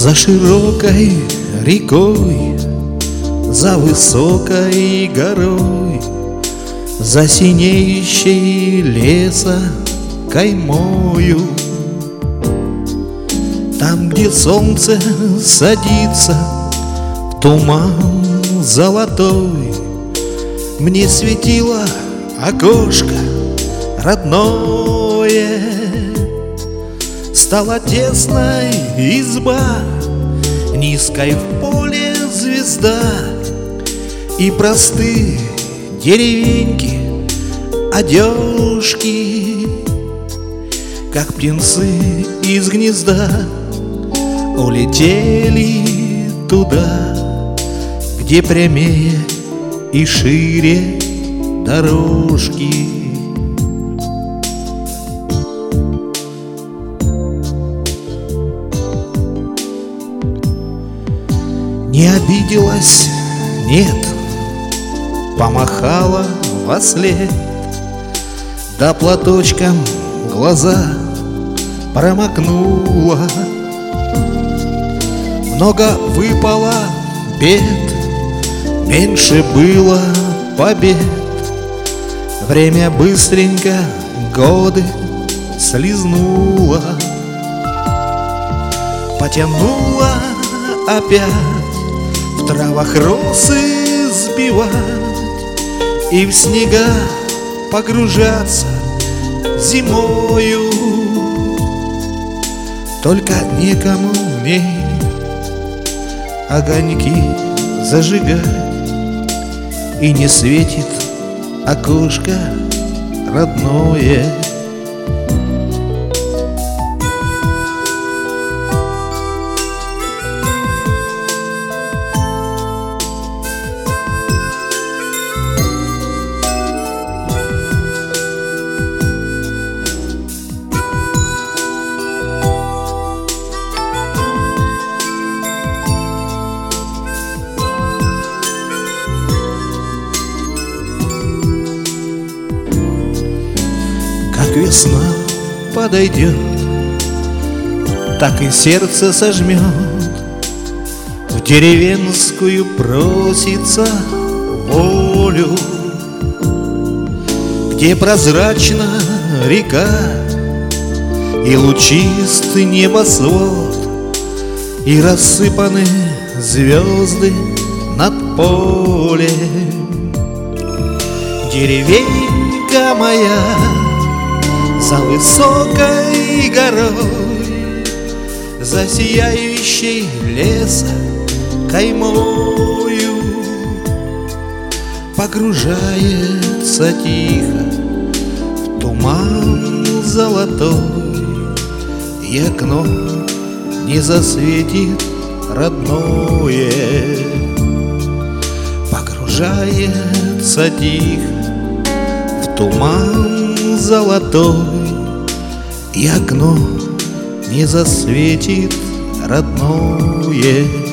За широкой рекой, за высокой горой, за синеющей леса каймою, там, где солнце садится в туман золотой, мне светило окошко родное. Стала тесной изба, низкой в поле звезда, и простые деревеньки, одежки, как птенцы из гнезда, улетели туда, где прямее и шире дорожки. Не обиделась, нет, помахала вослед, да платочком глаза промокнула. Много выпало бед, меньше было побед, время быстренько годы слизнуло, потянула опять в травах росы сбивать и в снега погружаться зимою. Только некому мне огоньки зажигать, и не светит окошко родное. Как весна подойдет, так и сердце сожмет, в деревенскую просится волю, где прозрачна река и лучистый небосвод, и рассыпаны звезды над полем. Деревенька моя за высокой горой, за сияющей леса каймою, погружается тихо в туман золотой, и окно не засветит родное. Погружается тихо в туман золотой, и окно не засветит родное.